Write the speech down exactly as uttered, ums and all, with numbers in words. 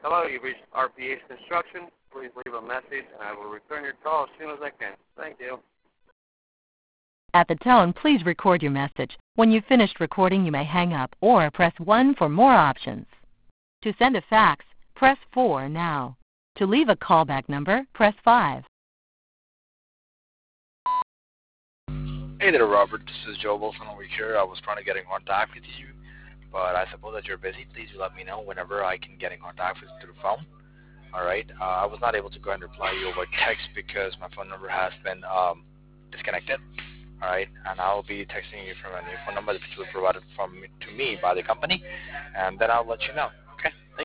Hello, you've reached R P H Construction. Please leave a message, and I will return your call as soon as I can. Thank you. At the tone, please record your message. When you've finished recording, you may hang up or press one for more options. To send a fax, press four now. To leave a callback number, press five. Hey there, Robert. This is Joe Wilson over here. I was trying to get in contact with you, but I suppose that you're busy. Please let me know whenever I can get in contact with you through the phone. All right. Uh, I was not able to go and reply you over text because my phone number has been um, disconnected. All right, and I'll be texting you from a new phone number which was provided from to me by the company, and then I'll let you know. Okay. Thank